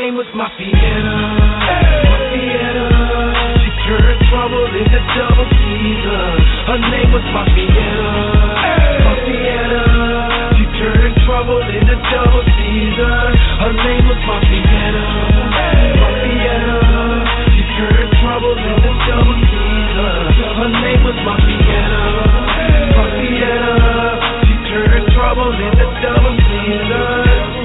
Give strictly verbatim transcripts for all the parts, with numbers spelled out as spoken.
name was Mafietta. Mafietta. She turned trouble into double Caesar. Her name was Mafietta. Mafietta. She turned trouble into double Caesar. Her name was Mafietta. Mafietta. She turned trouble into double Caesar. Her name was Mafietta. Mafietta. She turned trouble into double Caesar.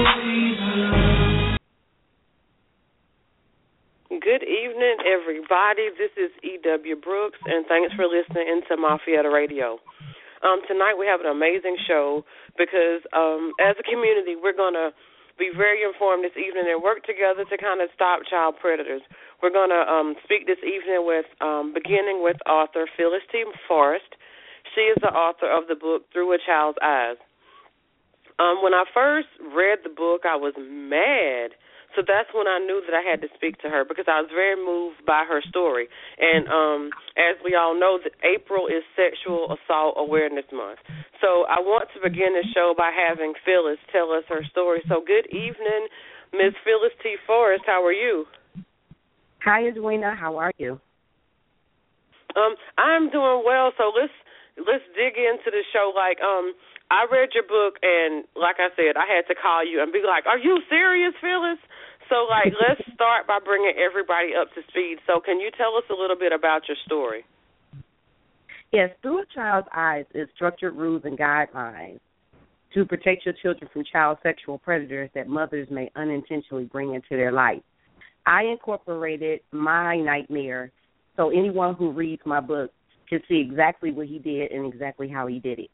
Good evening, everybody. This is E W. Brooks, and thanks for listening into Mafietta Radio. Um, tonight we have an amazing show because um, as a community, we're going to be very informed this evening and work together to kind of stop child predators. We're going to um, speak this evening with, um, beginning with author Phyllis T. Forrest. She is the author of the book Through a Child's Eyes. Um, when I first read the book, I was mad. So that's when I knew that I had to speak to her because I was very moved by her story. And um, as we all know, that April is Sexual Assault Awareness Month. So I want to begin the show by having Phyllis tell us her story. So good evening, Miz Phyllis T. Forrest. How are you? Hi, Edwina. How are you? Um, I'm doing well. So let's let's dig into the show. Like, um, I read your book, and like I said, I had to call you and be like, "Are you serious, Phyllis?" So, like, let's start by bringing everybody up to speed. So can you tell us a little bit about your story? Yes, Through a Child's Eyes is structured rules and guidelines to protect your children from child sexual predators that mothers may unintentionally bring into their life. I incorporated my nightmare so anyone who reads my book can see exactly what he did and exactly how he did it.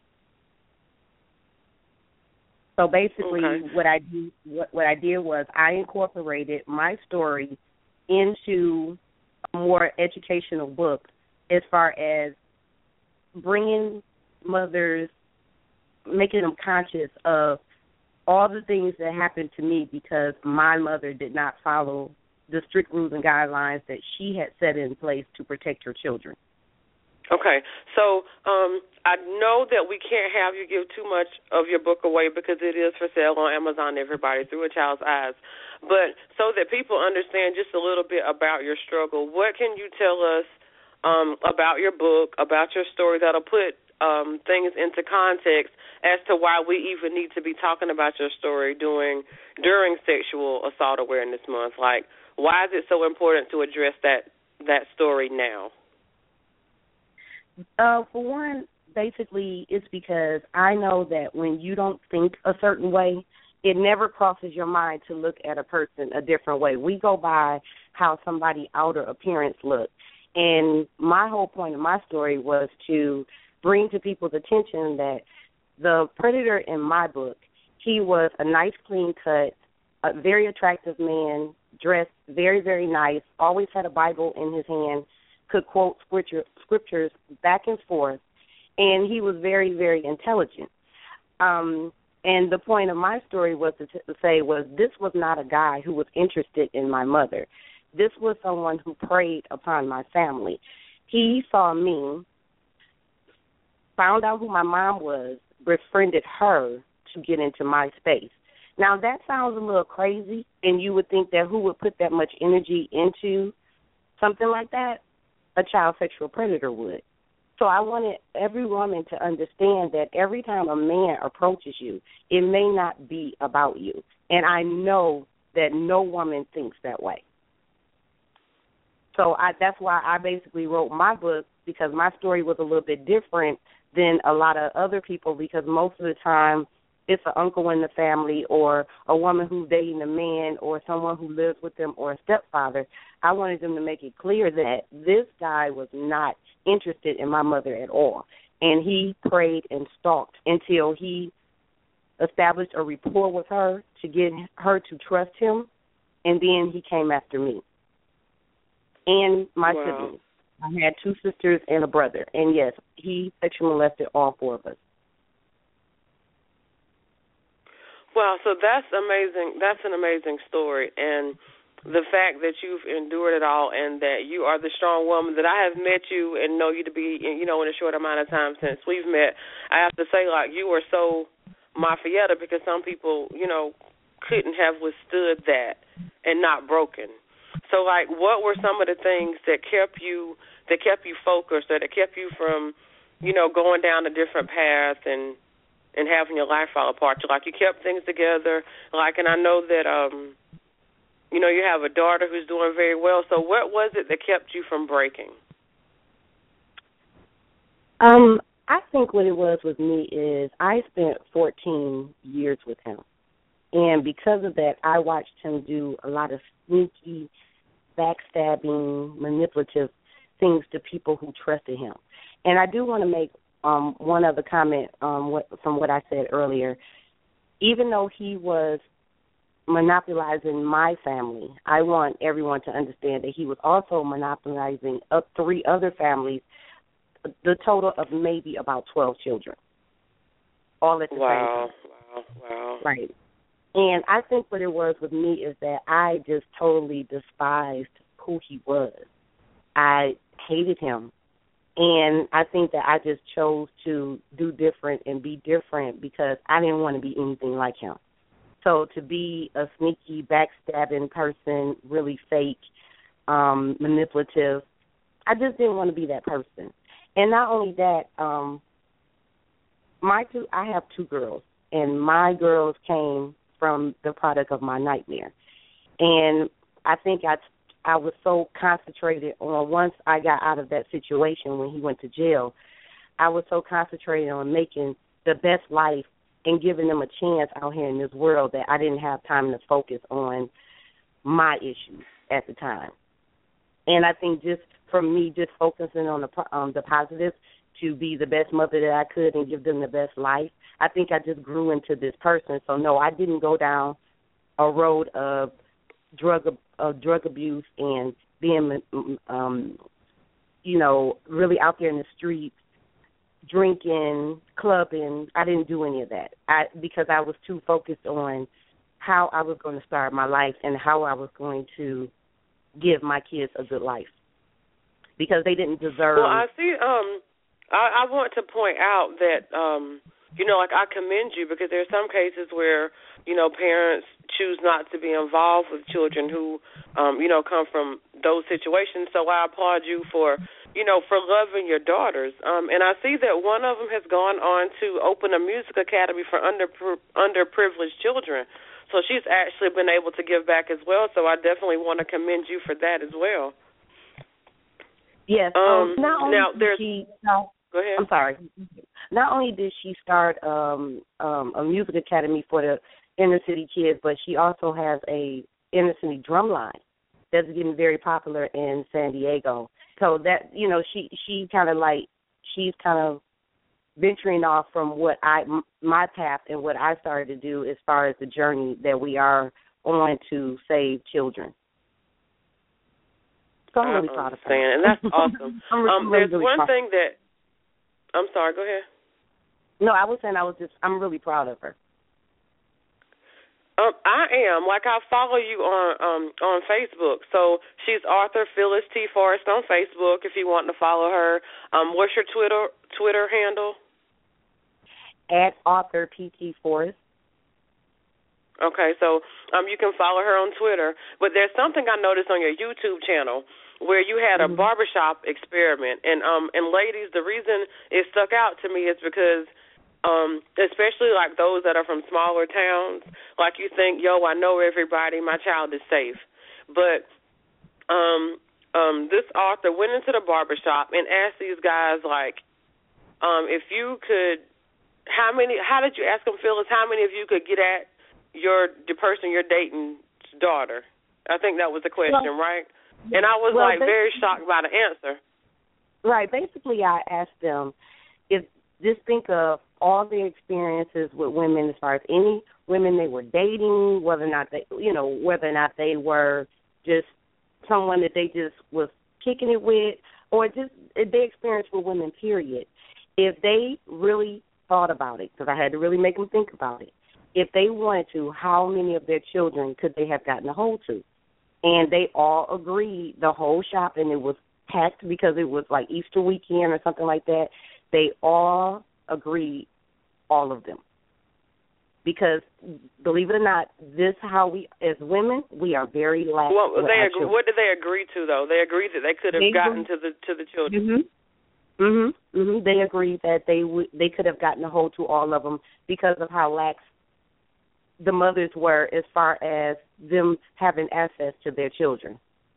So basically, okay. what I do, what, what I did was I incorporated my story into a more educational book as far as bringing mothers, making them conscious of all the things that happened to me because my mother did not follow the strict rules and guidelines that she had set in place to protect her children. Okay, so um, I know that we can't have you give too much of your book away because it is for sale on Amazon, everybody, Through a Child's Eyes. But so that people understand just a little bit about your struggle, what can you tell us um, about your book, about your story that'll put um, things into context as to why we even need to be talking about your story during, during Sexual Assault Awareness Month? Like, why is it so important to address that, that story now? Uh, for one, basically, it's because I know that when you don't think a certain way, it never crosses your mind to look at a person a different way. We go by how somebody's outer appearance looks. And my whole point of my story was to bring to people's attention that the predator in my book, he was a nice, clean cut, a very attractive man, dressed very, very nice, always had a Bible in his hand, could quote scripture, scriptures back and forth, and he was very, very intelligent. Um, and the point of my story was to, t- to say was this was not a guy who was interested in my mother. This was someone who preyed upon my family. He saw me, found out who my mom was, befriended her to get into my space. Now, that sounds a little crazy, and you would think that who would put that much energy into something like that? A child sexual predator would. So I wanted every woman to understand that every time a man approaches you, it may not be about you. And I know that no woman thinks that way. So I, that's why I basically wrote my book, because my story was a little bit different than a lot of other people, because most of the time it's an uncle in the family or a woman who's dating a man or someone who lives with them or a stepfather. I wanted them to make it clear that this guy was not interested in my mother at all. And he prayed and stalked until he established a rapport with her to get her to trust him, and then he came after me and my wow. siblings. I had two sisters and a brother, and, yes, he sexually molested all four of us. Wow, so that's amazing. That's an amazing story, and the fact that you've endured it all and that you are the strong woman that I have met you and know you to be, you know, in a short amount of time since we've met, I have to say, like, you are so Mafietta, because some people, you know, couldn't have withstood that. not broken. So, like, what were some of the things that kept you that kept you focused, or that kept you from, you know, going down a different path and and having your life fall apart? Like, you kept things together. Like, and I know that, um, you know, you have a daughter who's doing very well. So, what was it that kept you from breaking? Um, I think what it was with me is I spent fourteen years with him. And because of that, I watched him do a lot of sneaky, backstabbing, manipulative things to people who trusted him. And I do want to make um, one other comment um, what, from what I said earlier. Even though he was monopolizing my family, I want everyone to understand that he was also monopolizing up three other families, the total of maybe about twelve children, all at the wow. same time. Wow, wow. Right. And I think what it was with me is that I just totally despised who he was. I hated him. And I think that I just chose to do different and be different because I didn't want to be anything like him. So to be a sneaky, backstabbing person, really fake, um, manipulative, I just didn't want to be that person. And not only that, um, my two, I have two girls, and my girls came from the product of my nightmare. And I think I, I was so concentrated on, once I got out of that situation when he went to jail, I was so concentrated on making the best life and giving them a chance out here in this world that I didn't have time to focus on my issues at the time. And I think just from me just focusing on the um, the positive to be the best mother that I could and give them the best life, I think I just grew into this person. So, no, I didn't go down a road of drug of drug abuse and being, um, you know, really out there in the streets, drinking, clubbing. I didn't do any of that I, because I was too focused on how I was going to start my life and how I was going to give my kids a good life because they didn't deserve. Well, I see. Um, I, I want to point out that, um, you know, like I commend you because there are some cases where, you know, parents choose not to be involved with children who, um, you know, come from those situations. So I applaud you for, you know, for loving your daughters. Um, and I see that one of them has gone on to open a music academy for under underprivileged children. So she's actually been able to give back as well. So I definitely want to commend you for that as well. Yes. Um, um, not only now there's. She, no, go ahead. I'm sorry. Not only did she start um, um, a music academy for the inner city kids, but she also has a inner city drum line that's getting very popular in San Diego. So that, you know, she she kind of like she's kind of venturing off from what I my path and what I started to do as far as the journey that we are on to save children. So I'm really I proud of her. And that's awesome. I'm really, um, there's really one proud. thing that I'm sorry. Go ahead. No, I was saying I was just I'm really proud of her. Um, I am. Like, I follow you on um, on Facebook. So she's Author Phyllis T. Forrest on Facebook if you want to follow her. Um, what's your Twitter Twitter handle? At Author P T Forrest. Okay, so um, you can follow her on Twitter. But there's something I noticed on your YouTube channel where you had a mm-hmm. barbershop experiment. And, um, and ladies, the reason it stuck out to me is because Um, especially like those that are from smaller towns, like you think, yo, I know everybody, my child is safe. But um, um, this author went into the barbershop and asked these guys, like, um, if you could, how many, how did you ask them, Phyllis, how many of you could get at your the person you're dating's daughter? I think that was the question, well, right? And I was, well, like, very shocked by the answer. Right. Basically, I asked them, if just think of all the experiences with women as far as any women they were dating, whether or not they, you know, whether or not they were just someone that they just was kicking it with, or just their experience with women, period. If they really thought about it, because I had to really make them think about it, if they wanted to, how many of their children could they have gotten a hold to? And they all agreed, the whole shop, and it was packed because it was like Easter weekend or something like that. They all agreed, all of them. Because, believe it or not, this how we, as women, we are very lax. Well, with they our agree, children. what did they agree to, though? They agreed that they could have They gotten agree. to the to the children. Mm-hmm. Mm-hmm. Mm-hmm. They agreed that they would they could have gotten a hold to all of them because of how lax the mothers were as far as them having access to their children.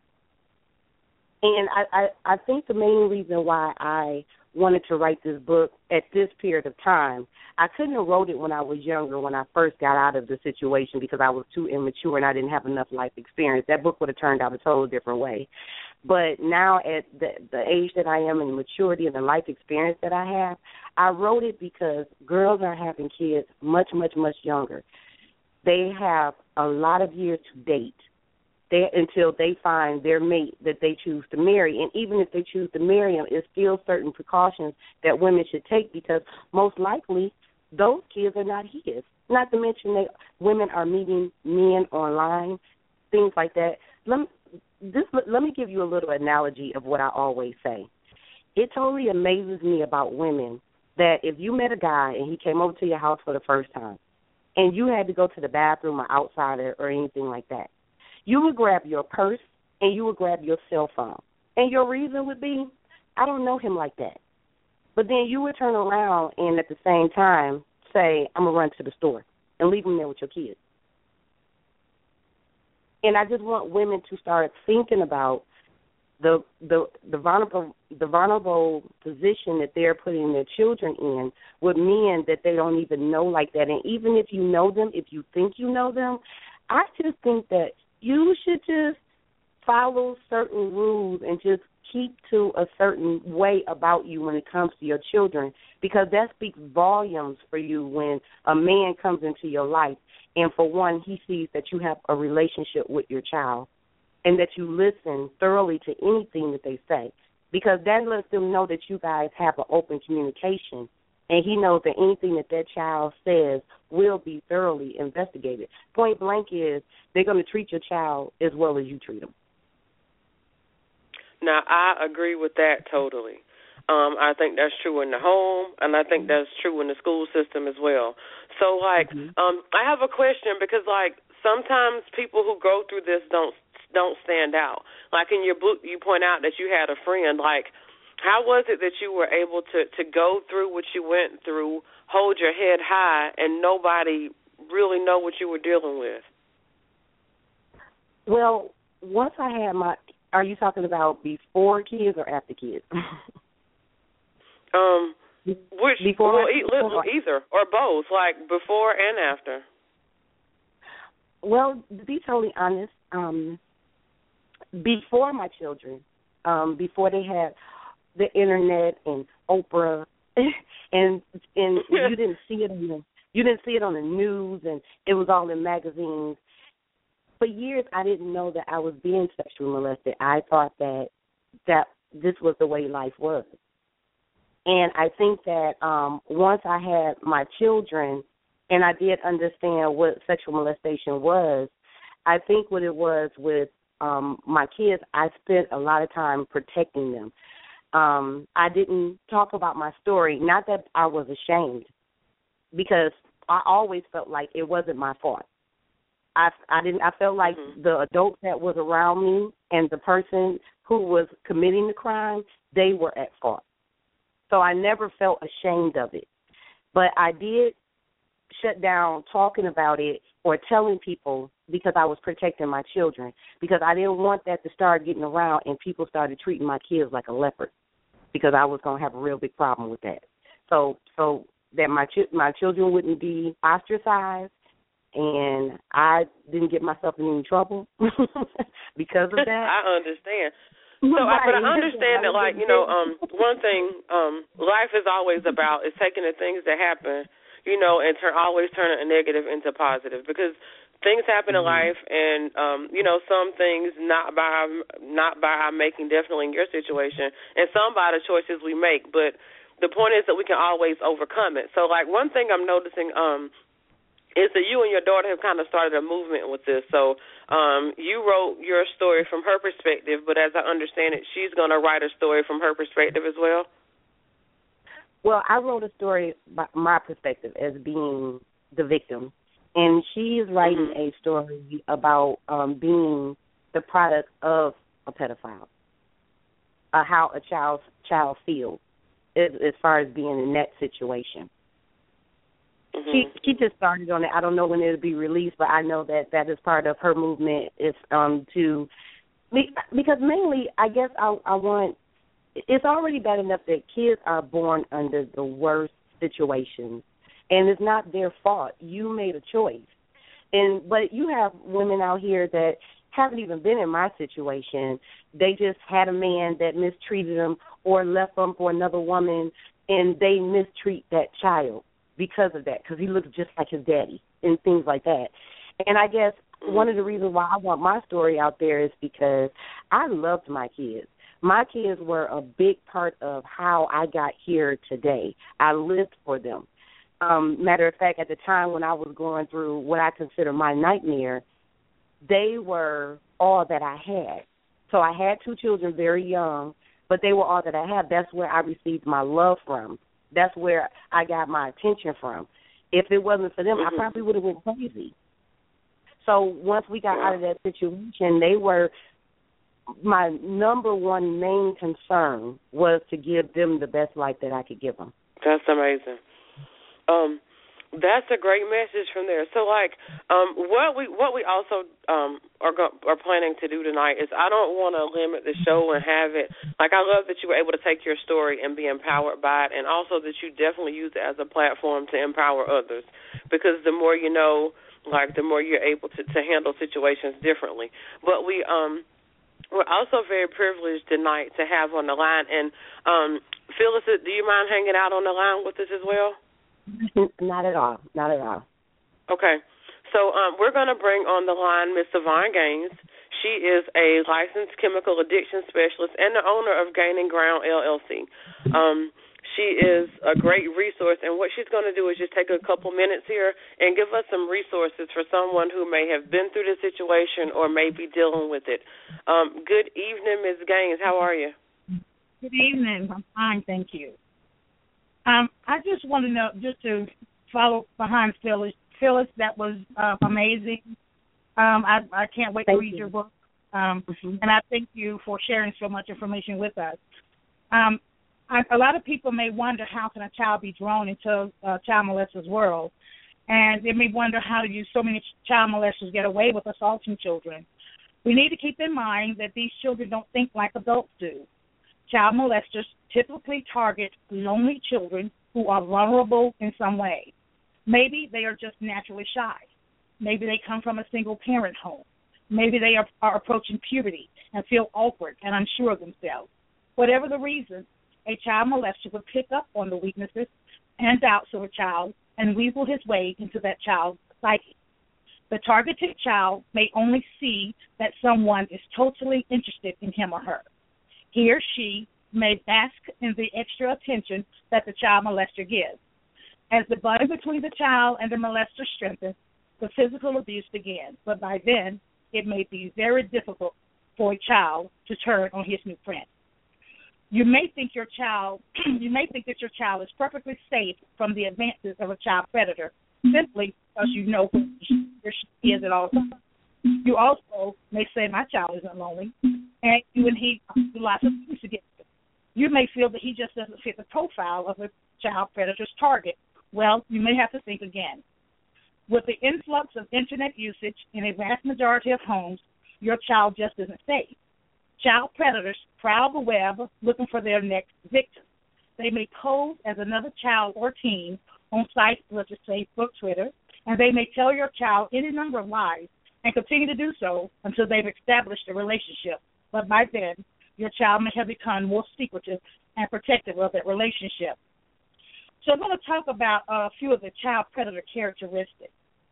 And I, I, I think the main reason why I wanted to write this book at this period of time, I couldn't have wrote it when I was younger, when I first got out of the situation, because I was too immature and I didn't have enough life experience. That book would have turned out a totally different way. But now at the, the age that I am and the maturity and the life experience that I have, I wrote it because girls are having kids much, much, much younger. They have a lot of years to date. They, until they find their mate that they choose to marry. And even if they choose to marry them, it's still certain precautions that women should take, because most likely those kids are not his. Not to mention that women are meeting men online, things like that. Let me, this, let me give you a little analogy of what I always say. It totally amazes me about women that if you met a guy and he came over to your house for the first time and you had to go to the bathroom or outside or, or anything like that, you would grab your purse and you would grab your cell phone. And your reason would be, I don't know him like that. But then you would turn around and at the same time say, I'm going to run to the store and leave him there with your kids. And I just want women to start thinking about the the the vulnerable the vulnerable position that they're putting their children in with men that they don't even know like that. And even if you know them, if you think you know them, I just think that you should just follow certain rules and just keep to a certain way about you when it comes to your children, because that speaks volumes for you when a man comes into your life and, for one, he sees that you have a relationship with your child and that you listen thoroughly to anything that they say, because that lets them know that you guys have an open communication. And he knows that anything that that child says will be thoroughly investigated. Point blank is they're going to treat your child as well as you treat them. Now, I agree with that totally. Um, I think that's true in the home, and I think that's true in the school system as well. So, like, mm-hmm. um, I have a question because, like, sometimes people who go through this don't don't stand out. Like in your book, you point out that you had a friend, like, how was it that you were able to, to go through what you went through, hold your head high, and nobody really know what you were dealing with? Well, once I had my, are you talking about before kids or after kids? um, which, before, well, e- before, either or both, like before and after. Well, to be totally honest, um, before my children, um, before they had the internet and Oprah, and and you didn't see it on the you didn't see it on the news, and it was all in magazines. For years, I didn't know that I was being sexually molested. I thought that that this was the way life was, and I think that um, once I had my children, and I did understand what sexual molestation was, I think what it was with um, my kids, I spent a lot of time protecting them. Um, I didn't talk about my story, not that I was ashamed, because I always felt like it wasn't my fault. I, I didn't. I felt like mm-hmm. the adults that was around me and the person who was committing the crime, they were at fault. So I never felt ashamed of it. But I did shut down talking about it or telling people because I was protecting my children, because I didn't want that to start getting around and people started treating my kids like a leopard, because I was going to have a real big problem with that. So so that my ch- my children wouldn't be ostracized and I didn't get myself in any trouble because of that. I understand. So, I, but I understand that, like, you know, um, one thing um, life is always about is taking the things that happen, you know, and turn always turning a negative into positive, because things happen in mm-hmm. life, and um, you know, some things not by our, not by our making, definitely in your situation, and some by the choices we make. But the point is that we can always overcome it. So, like, one thing I'm noticing um, is that you and your daughter have kind of started a movement with this. So um, you wrote your story from her perspective, but as I understand it, she's going to write a story from her perspective as well. Well, I wrote a story by my perspective as being the victim, and she is writing mm-hmm. a story about um, being the product of a pedophile, uh, how a child child feels as, as far as being in that situation. Mm-hmm. She she just started on it. I don't know when it'll be released, but I know that that is part of her movement. Is um to because mainly I guess I I want. It's already bad enough that kids are born under the worst situations, and it's not their fault. You made a choice, and but you have women out here that haven't even been in my situation. They just had a man that mistreated them or left them for another woman, and they mistreat that child because of that, because he looks just like his daddy and things like that. And I guess one of the reasons why I want my story out there is because I loved my kids. My kids were a big part of how I got here today. I lived for them. Um, matter of fact, at the time when I was going through what I consider my nightmare, they were all that I had. So I had two children very young, but they were all that I had. That's where I received my love from. That's where I got my attention from. If it wasn't for them, mm-hmm. I probably would have went crazy. So once we got out of that situation, they were my number one main concern was to give them the best life that I could give them. That's amazing. Um, that's a great message from there. So, like, um, what we what we also um, are go- are planning to do tonight is I don't want to limit the show and have it like I love that you were able to take your story and be empowered by it, and also that you definitely use it as a platform to empower others, because the more you know, like the more you're able to, to handle situations differently. But we um. We're also very privileged tonight to have on the line. And, um, Phyllis, do you mind hanging out on the line with us as well? Not at all. Not at all. Okay. So um, we're going to bring on the line Miss Yvonne Gaines. She is a licensed chemical addiction specialist and the owner of Gaining Ground, L L C. Um, she is a great resource, and what she's going to do is just take a couple minutes here and give us some resources for someone who may have been through the situation or may be dealing with it. Um, good evening, Miz Gaines. How are you? Good evening. I'm fine, thank you. Um, I just want to know, just to follow behind Phyllis, Phyllis, that was uh, amazing. Um, I, I can't wait thank to read you. your book, um, mm-hmm. and I thank you for sharing so much information with us. Um, I, a lot of people may wonder, how can a child be drawn into a child molester's world? And they may wonder, how do so many child molesters get away with assaulting children? We need to keep in mind that these children don't think like adults do. Child molesters typically target lonely children who are vulnerable in some way. Maybe they are just naturally shy. Maybe they come from a single-parent home. Maybe they are, are approaching puberty and feel awkward and unsure of themselves. Whatever the reason, a child molester would pick up on the weaknesses and doubts of a child and weasel his way into that child's psyche. The targeted child may only see that someone is totally interested in him or her. He or she may bask in the extra attention that the child molester gives. As the bond between the child and the molester strengthens, the physical abuse begins, but by then it may be very difficult for a child to turn on his new friend. You may think your child, you may think that your child is perfectly safe from the advances of a child predator simply because you know who she or she is at all times. You also may say, my child isn't lonely, and you and he do lots of things together. You may feel that he just doesn't fit the profile of a child predator's target. Well, you may have to think again. With the influx of Internet usage in a vast majority of homes, your child just isn't safe. Child predators prowl the web looking for their next victim. They may pose as another child or teen on sites such as Facebook, Twitter, and they may tell your child any number of lies and continue to do so until they've established a relationship. But by then, your child may have become more secretive and protective of that relationship. So I'm going to talk about a few of the child predator characteristics.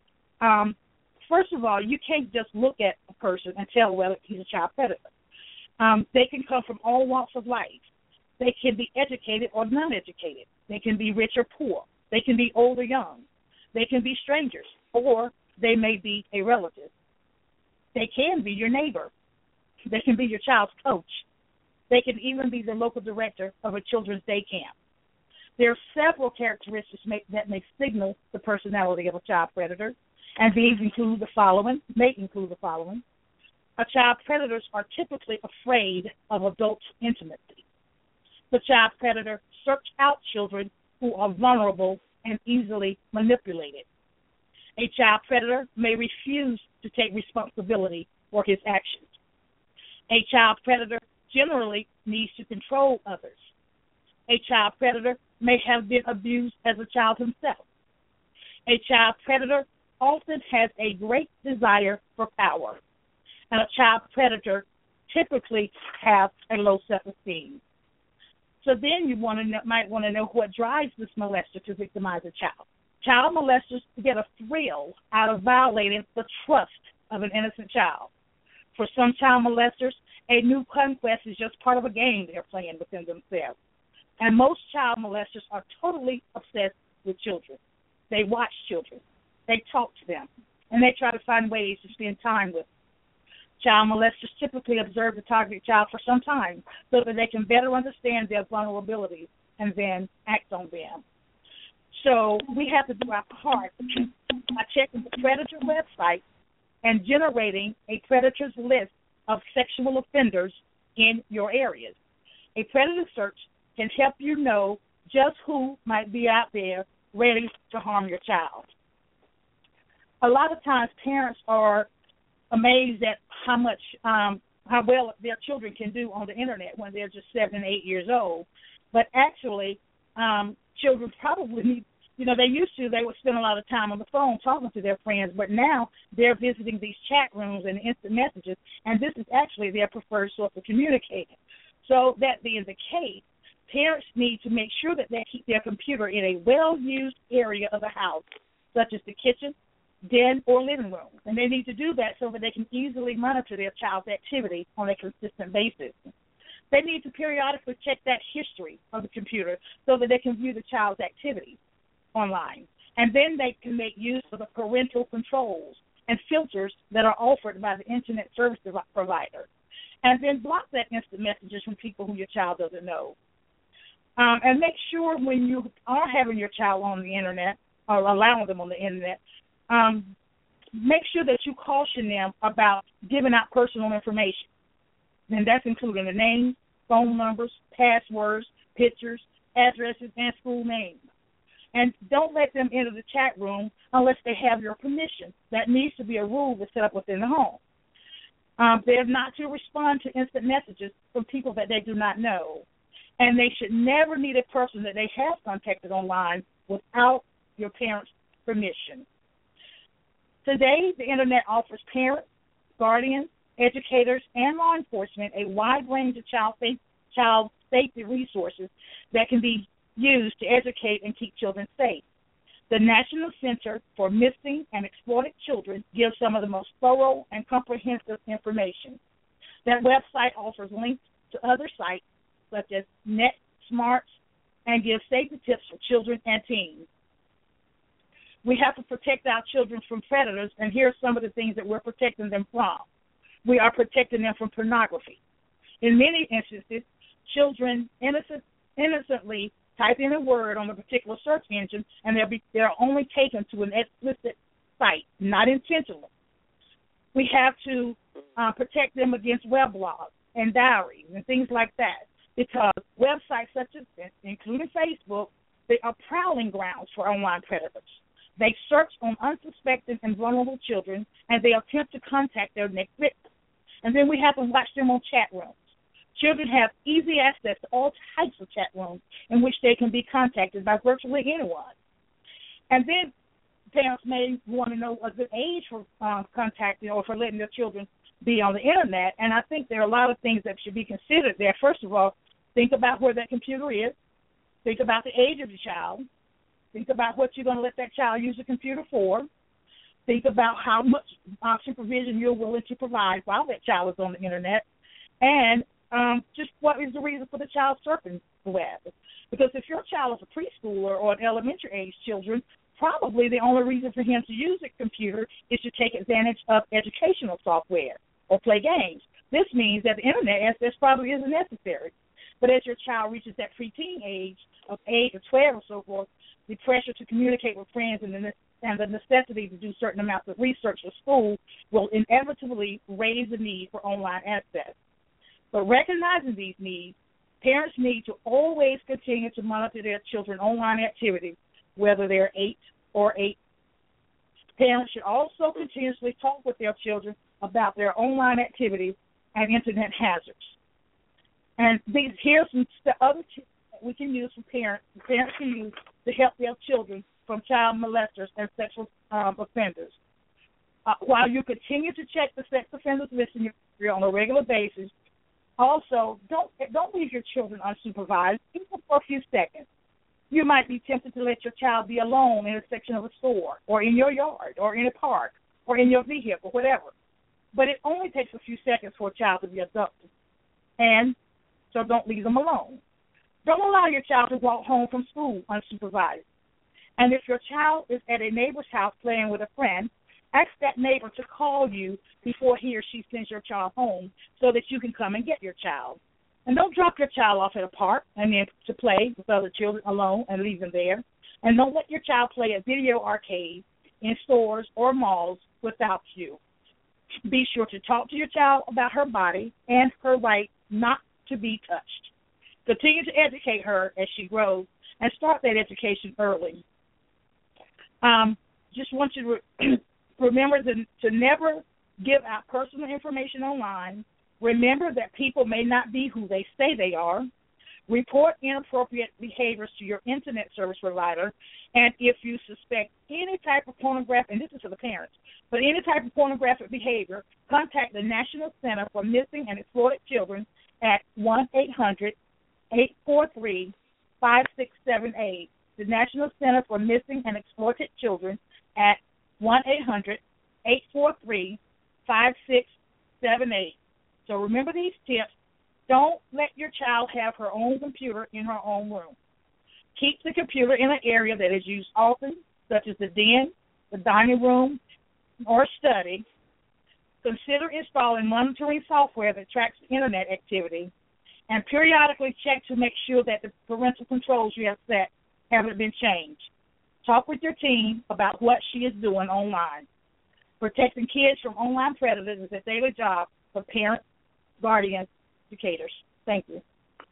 Um, first of all, you can't just look at a person and tell whether he's a child predator. Um, they can come from all walks of life. They can be educated or non-educated. They can be rich or poor. They can be old or young. They can be strangers, or they may be a relative. They can be your neighbor. They can be your child's coach. They can even be the local director of a children's day camp. There are several characteristics make, that may signal the personality of a child predator, and these include the following, may include the following. A child predators are typically afraid of adult intimacy. The child predator search out children who are vulnerable and easily manipulated. A child predator may refuse to take responsibility for his actions. A child predator generally needs to control others. A child predator may have been abused as a child himself. A child predator often has a great desire for power, and a child predator typically have a low self-esteem. So then you want to know, might want to know what drives this molester to victimize a child. Child molesters get a thrill out of violating the trust of an innocent child. For some child molesters, a new conquest is just part of a game they're playing within themselves. And most child molesters are totally obsessed with children. They watch children. They talk to them. And they try to find ways to spend time with them. Child molesters typically observe the targeted child for some time so that they can better understand their vulnerabilities and then act on them. So we have to do our part by checking the predator website and generating a predator's list of sexual offenders in your areas. A predator search can help you know just who might be out there ready to harm your child. A lot of times parents are amazed at how much, um, how well their children can do on the internet when they're just seven and eight years old. But actually, um, children probably need, you know, they used to, they would spend a lot of time on the phone talking to their friends, but now they're visiting these chat rooms and instant messages, and this is actually their preferred source of communicating. So that being the case, parents need to make sure that they keep their computer in a well-used area of the house, such as the kitchen, den, or living room. And they need to do that so that they can easily monitor their child's activity on a consistent basis. They need to periodically check that history of the computer so that they can view the child's activity online. And then they can make use of the parental controls and filters that are offered by the Internet service provider. And then block that instant messages from people who your child doesn't know. Um, and make sure when you are having your child on the Internet or allowing them on the Internet, um, make sure that you caution them about giving out personal information. And that's including the names, phone numbers, passwords, pictures, addresses, and school names. And don't let them enter the chat room unless they have your permission. That needs to be a rule that's set up within the home. Um, they're not to respond to instant messages from people that they do not know. And they should never meet a person that they have contacted online without your parents' permission. Today, the Internet offers parents, guardians, educators, and law enforcement a wide range of child safety, child safety resources that can be used to educate and keep children safe. The National Center for Missing and Exploited Children gives some of the most thorough and comprehensive information. That website offers links to other sites such as NetSmarts and gives safety tips for children and teens. We have to protect our children from predators, and here are some of the things that we're protecting them from. We are protecting them from pornography. In many instances, children innocent, innocently type in a word on a particular search engine, and they'll be, they're only taken to an explicit site, not intentionally. We have to uh, protect them against weblogs and diaries and things like that, because websites such as this, including Facebook, they are prowling grounds for online predators. They search on unsuspecting and vulnerable children, and they attempt to contact their next victim. And then we have to watch them on chat rooms. Children have easy access to all types of chat rooms in which they can be contacted by virtually anyone. And then parents may want to know a good age for uh, contacting or for letting their children be on the Internet, and I think there are a lot of things that should be considered there. First of all, think about where that computer is. Think about the age of the child. Think about what you're going to let that child use the computer for. Think about how much uh, supervision you're willing to provide while that child is on the Internet. And um, just what is the reason for the child surfing the web? Because if your child is a preschooler or an elementary age children, probably the only reason for him to use a computer is to take advantage of educational software or play games. This means that the Internet access probably isn't necessary. But as your child reaches that preteen age of eight or twelve or so forth, the pressure to communicate with friends and the, and the necessity to do certain amounts of research for school will inevitably raise the need for online access. But recognizing these needs, parents need to always continue to monitor their children's online activities, whether they're eight or eight. Parents should also continuously talk with their children about their online activities and internet hazards. And these, here's some other tips that we can use for parents, parents can use to help their children from child molesters and sexual um, offenders. Uh, while you continue to check the sex offenders list in your area on a regular basis, also don't don't leave your children unsupervised, even for a few seconds. You might be tempted to let your child be alone in a section of a store, or in your yard, or in a park, or in your vehicle, whatever. But it only takes a few seconds for a child to be abducted. And so don't leave them alone. Don't allow your child to walk home from school unsupervised. And if your child is at a neighbor's house playing with a friend, ask that neighbor to call you before he or she sends your child home so that you can come and get your child. And don't drop your child off at a park and then to play with other children alone and leave them there. And don't let your child play at video arcades in stores or malls without you. Be sure to talk to your child about her body and her right not to be touched. Continue to educate her as she grows and start that education early. Um, just want you to re- remember to, to never give out personal information online. Remember that people may not be who they say they are. Report inappropriate behaviors to your internet service provider. And if you suspect any type of pornographic, and this is for the parents, but any type of pornographic behavior, contact the National Center for Missing and Exploited Children at one eight hundred eight four three five six seven eight. The National Center for Missing and Exploited Children at one eight hundred eight four three five six seven eight. So remember these tips. Don't let your child have her own computer in her own room. Keep the computer in an area that is used often, such as the den, the dining room, or study. Consider installing monitoring software that tracks internet activity, and periodically check to make sure that the parental controls you have set haven't been changed. Talk with your teen about what she is doing online. Protecting kids from online predators is a daily job for parents, guardians, educators. Thank you.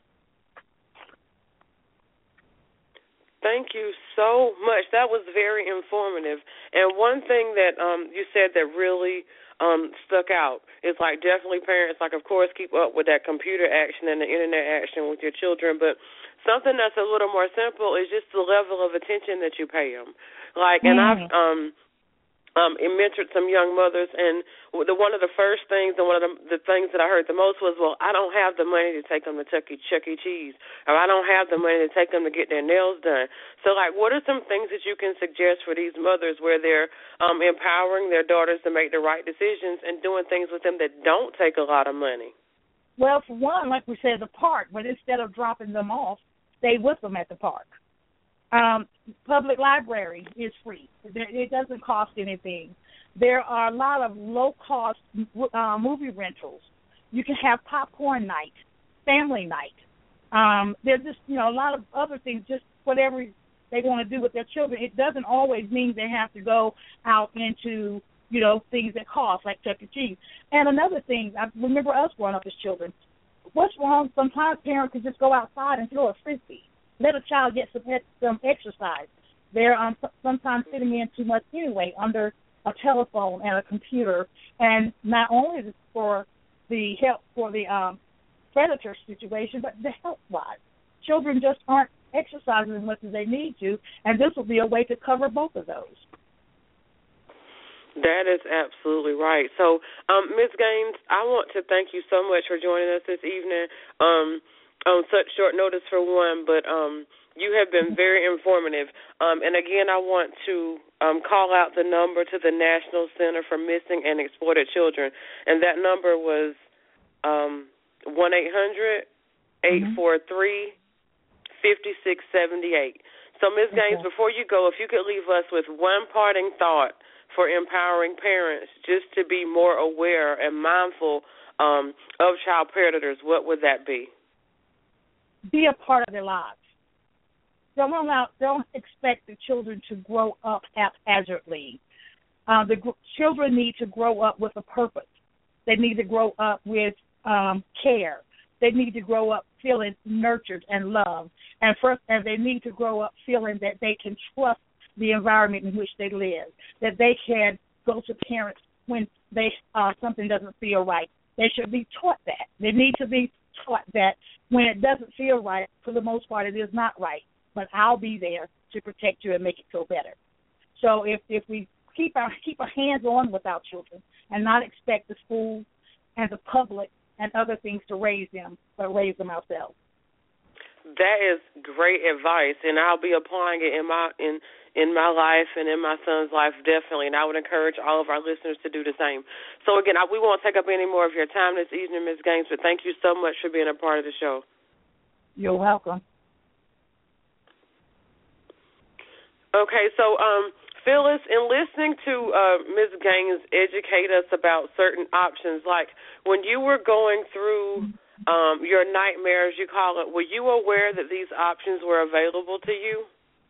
Thank you so much. That was very informative. And one thing that um, you said that really um, stuck out is, like, definitely parents, like, of course, keep up with that computer action and the internet action with your children, but something that's a little more simple is just the level of attention that you pay them. Like, and mm. I've um, um, mentored some young mothers, and the, one of the first things and one of the, the things that I heard the most was, well, I don't have the money to take them to Chuck E. Chuck E. Cheese, or I don't have the money to take them to get their nails done. So, like, what are some things that you can suggest for these mothers where they're um, empowering their daughters to make the right decisions and doing things with them that don't take a lot of money? Well, for one, like we said, the park, but instead of dropping them off, stay with them at the park. Um, public library is free. It doesn't cost anything. There are a lot of low-cost uh, movie rentals. You can have popcorn night, family night. Um, there's just, you know, a lot of other things, just whatever they want to do with their children. It doesn't always mean they have to go out into, you know, things that cost, like Chuck E. Cheese. And another thing, I remember us growing up as children. What's wrong? Sometimes parents can just go outside and throw a frisbee. Let a child get some, some exercise. They're um, sometimes sitting in too much anyway under a telephone and a computer. And not only for the help for the um, predator situation, but the health-wise. Children just aren't exercising as much as they need to, and this will be a way to cover both of those. That is absolutely right. So, um, Miz Gaines, I want to thank you so much for joining us this evening. Um, on such short notice for one, but um, you have been very informative. Um, and again, I want to um, call out the number to the National Center for Missing and Exploited Children, and that number was um, one eight hundred eight four three five six seven eight. So, Miz Gaines, okay. Before you go, if you could leave us with one parting thought for empowering parents just to be more aware and mindful um, of child predators, what would that be? be a part of their lives. Don't allow, don't expect the children to grow up haphazardly. Uh, the gr- children need to grow up with a purpose. They need to grow up with um, care. They need to grow up feeling nurtured and loved. And first, and they need to grow up feeling that they can trust the environment in which they live, that they can go to parents when they uh, something doesn't feel right. They should be taught that. They need to be taught that when it doesn't feel right, for the most part, it is not right. But I'll be there to protect you and make it feel better. So if, if we keep our keep our hands on with our children and not expect the school and the public and other things to raise them, but raise them ourselves. That is great advice, and I'll be applying it in my in in my life and in my son's life definitely. And I would encourage all of our listeners to do the same. So again, I, we won't take up any more of your time this evening, Miz Gaines, but thank you so much for being a part of the show. You're welcome. Okay, so um, Phyllis, in listening to uh, Miz Gaines educate us about certain options, like when you were going through um, your nightmares, you call it, were you aware that these options were available to you?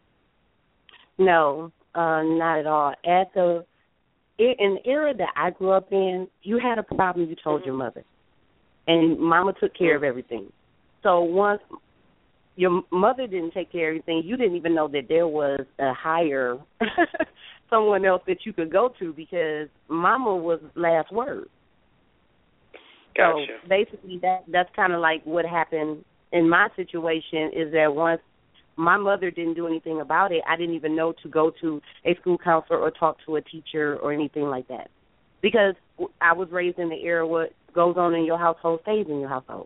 No, uh, not at all. At the in the era that I grew up in, you had a problem, you told mm-hmm. your mother, and Mama took care mm-hmm. of everything. So once your mother didn't take care of everything, you didn't even know that there was a higher someone else that you could go to because Mama was last word. Gotcha. So basically, that that's kind of like what happened in my situation is that once my mother didn't do anything about it, I didn't even know to go to a school counselor or talk to a teacher or anything like that because I was raised in the era what goes on in your household stays in your household.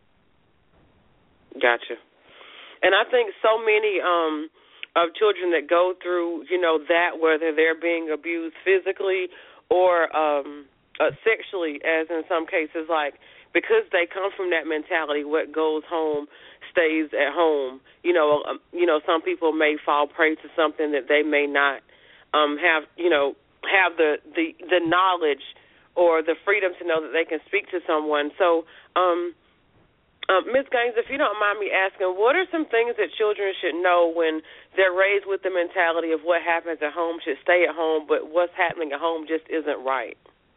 Gotcha. And I think so many um, of children that go through, you know, that, whether they're being abused physically or um, uh, sexually, as in some cases, like, because they come from that mentality, what goes home stays at home. You know, um, you know, some people may fall prey to something that they may not um, have, you know, have the, the, the knowledge or the freedom to know that they can speak to someone. So, um Um, Miz Gaines, if you don't mind me asking, what are some things that children should know when they're raised with the mentality of what happens at home should stay at home, but what's happening at home just isn't right?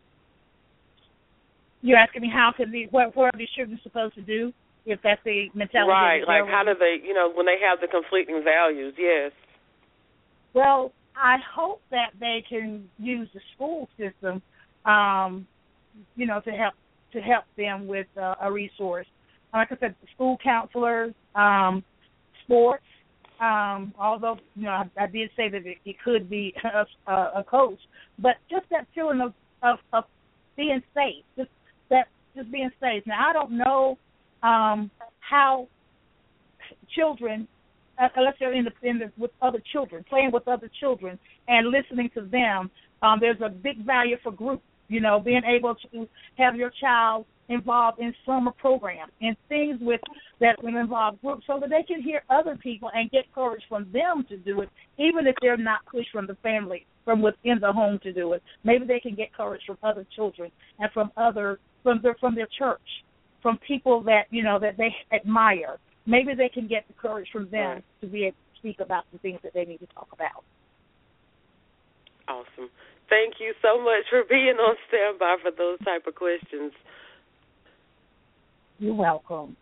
You're asking me how can the what, what are these children supposed to do if that's the mentality? Right, like how do they, you know, when they have the conflicting values, yes. Well, I hope that they can use the school system, um, you know, to help to help them with uh, a resource. Like I said, school counselors, um, sports, um, although, you know, I, I did say that it, it could be a, a coach, but just that feeling of, of, of being safe, just that, just being safe. Now, I don't know um, how children, uh, unless they're in the, in the, with other children, playing with other children and listening to them, um, there's a big value for group, you know, being able to have your child involved in summer programs and things with that will involve groups so that they can hear other people and get courage from them to do it, even if they're not pushed from the family, from within the home to do it. Maybe they can get courage from other children and from other from their from their church, from people that, you know, that they admire. Maybe they can get the courage from them to be able to speak about the things that they need to talk about. Awesome. Thank you so much for being on standby for those type of questions. You're welcome.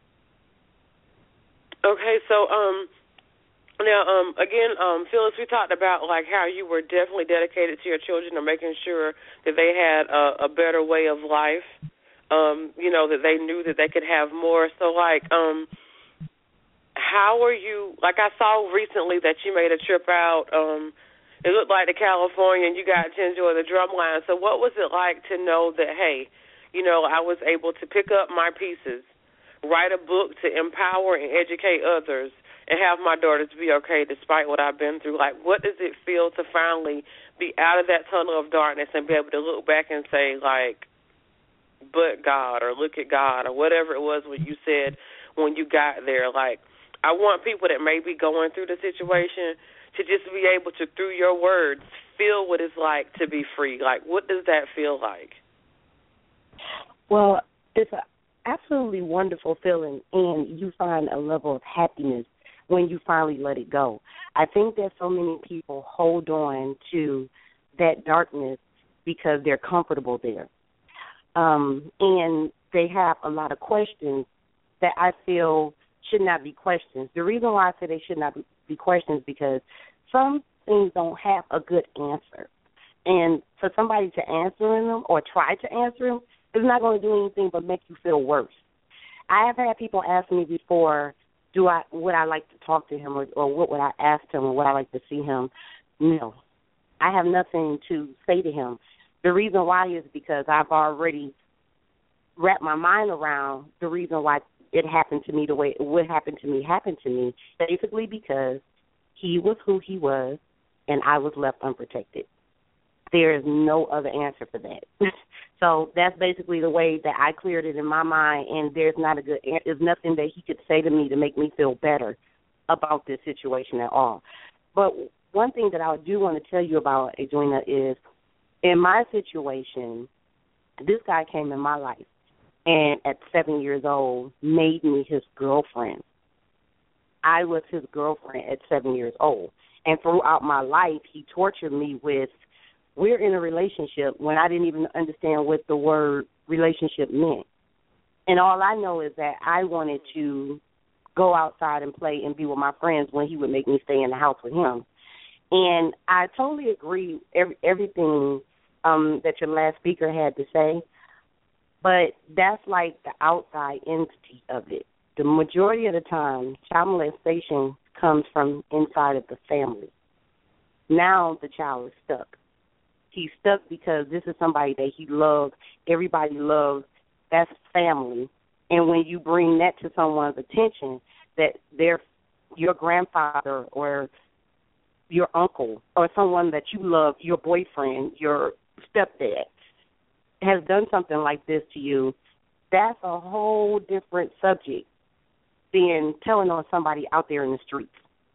Okay, so um, now um, again, um, Phyllis, we talked about like how you were definitely dedicated to your children and making sure that they had a, a better way of life. Um, you know, that they knew that they could have more. So, like, um, how are you? Like, I saw recently that you made a trip out. Um, it looked like to California, and you got to enjoy the drumline. So, what was it like to know that, hey, you know, I was able to pick up my pieces, write a book to empower and educate others, and have my daughters be okay despite what I've been through? Like, what does it feel to finally be out of that tunnel of darkness and be able to look back and say, like, but God, or look at God, or whatever it was what you said when you got there? Like, I want people that may be going through the situation to just be able to, through your words, feel what it's like to be free. Like, what does that feel like? Well, it's a, absolutely wonderful feeling, and you find a level of happiness when you finally let it go. I think that so many people hold on to that darkness because they're comfortable there. Um, and they have a lot of questions that I feel should not be questions. The reason why I say they should not be questions is because some things don't have a good answer. And for somebody to answer them or try to answer them is not going to do anything but make you feel worse. I have had people ask me before, do I would I like to talk to him or, or what would I ask him or would I like to see him? No. I have nothing to say to him. The reason why is because I've already wrapped my mind around the reason why it happened to me the way it would happen to me happened to me, basically because he was who he was and I was left unprotected. There is no other answer for that. So that's basically the way that I cleared it in my mind, and there's not a good, there's nothing that he could say to me to make me feel better about this situation at all. But one thing that I do want to tell you about, Edwina, is in my situation, this guy came in my life, and at seven years old, made me his girlfriend. I was his girlfriend at seven years old. And throughout my life, he tortured me with, we're in a relationship, when I didn't even understand what the word relationship meant. And all I know is that I wanted to go outside and play and be with my friends when he would make me stay in the house with him. And I totally agree every, everything um, that your last speaker had to say, but that's like the outside entity of it. The majority of the time, child molestation comes from inside of the family. Now the child is stuck. He's stuck because this is somebody that he loves. Everybody loves. That's family. And when you bring that to someone's attention, that they're your grandfather or your uncle or someone that you love, your boyfriend, your stepdad, has done something like this to you, that's a whole different subject than telling on somebody out there in the streets.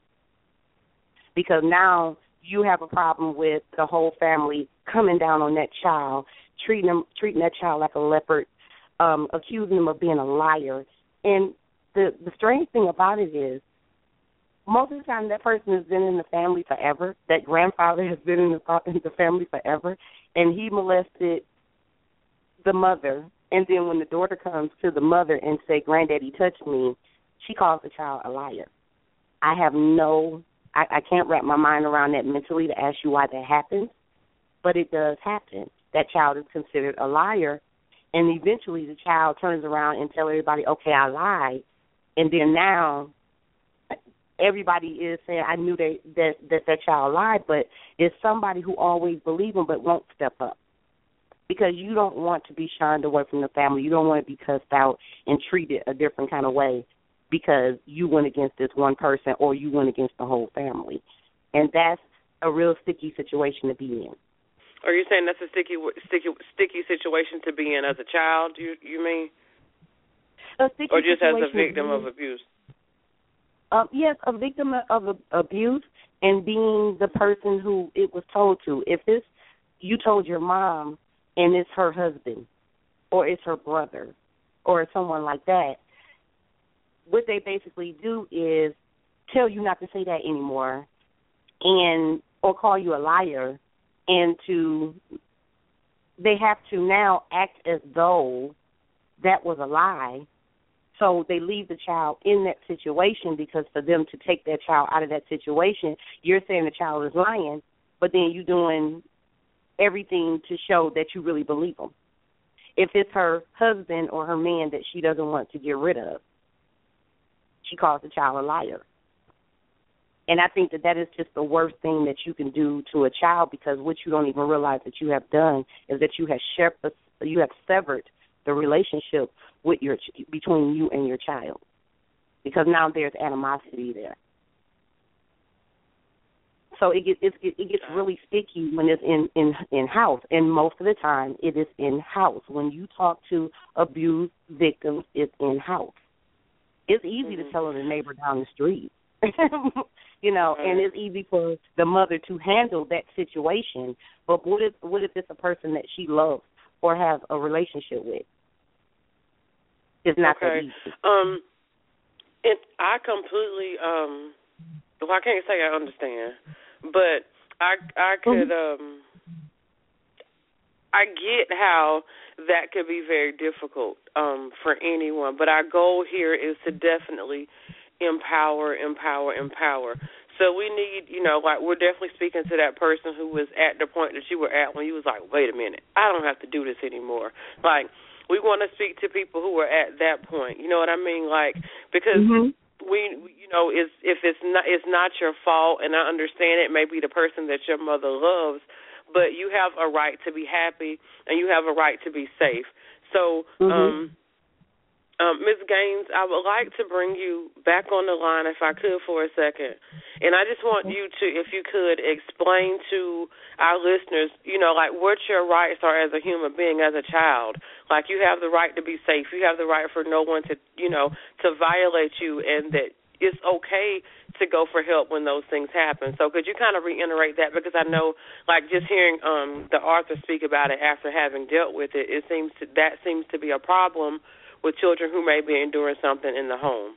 Because now you have a problem with the whole family coming down on that child, treating them, treating that child like a leopard, um, accusing them of being a liar. And the, the strange thing about it is, most of the time that person has been in the family forever, that grandfather has been in the, in the family forever, and he molested the mother. And then when the daughter comes to the mother and say, "Granddaddy touched me," she calls the child a liar. I have no, I, I can't wrap my mind around that mentally to ask you why that happens, but it does happen. That child is considered a liar, and eventually the child turns around and tells everybody, "Okay, I lied," and then now everybody is saying, "I knew that that that, that child lied," but it's somebody who always believes them but won't step up. Because you don't want to be shunned away from the family. You don't want to be cussed out and treated a different kind of way because you went against this one person or you went against the whole family. And that's a real sticky situation to be in. Are you saying that's a sticky, sticky, sticky situation to be in as a child, you you mean? A sticky or just as a situation victim of abuse? Uh, yes, a victim of a, abuse and being the person who it was told to. If this, you told your mom, and it's her husband, or it's her brother, or someone like that, what they basically do is tell you not to say that anymore, and or call you a liar, and to they have to now act as though that was a lie. So they leave the child in that situation because for them to take that child out of that situation, you're saying the child is lying, but then you're doing everything to show that you really believe them. If it's her husband or her man that she doesn't want to get rid of, she calls the child a liar. And I think that that is just the worst thing that you can do to a child, because what you don't even realize that you have done is that you have shared, you have severed the relationship with your between you and your child, because now there's animosity there. So it gets it, it gets really sticky when it's in, in, in house, and most of the time it is in house. When you talk to abused victims, it's in house. It's easy mm-hmm. to tell the neighbor down the street, you know, mm-hmm. and it's easy for the mother to handle that situation. But what if what if it's a person that she loves or has a relationship with? It's not okay. that easy. Um, it, I completely, um, well, I can't say I understand, but I, I could, um, I get how that could be very difficult um, for anyone, but our goal here is to definitely empower, empower, empower. So we need, you know, like we're definitely speaking to that person who was at the point that you were at when you was like, wait a minute, I don't have to do this anymore. Like, we want to speak to people who are at that point. You know what I mean? Like, because mm-hmm. we, you know, is if it's not, it's not your fault, and I understand it may be the person that your mother loves, but you have a right to be happy and you have a right to be safe. So, mm-hmm. um, Um, Miz Gaines, I would like to bring you back on the line if I could for a second. And I just want you to, if you could, explain to our listeners, you know, like what your rights are as a human being, as a child. Like you have the right to be safe. You have the right for no one to, you know, to violate you, and that it's okay to go for help when those things happen. So could you kind of reiterate that? Because I know, like just hearing um, the author speak about it after having dealt with it, it seems to, that seems to be a problem with children who may be enduring something in the home.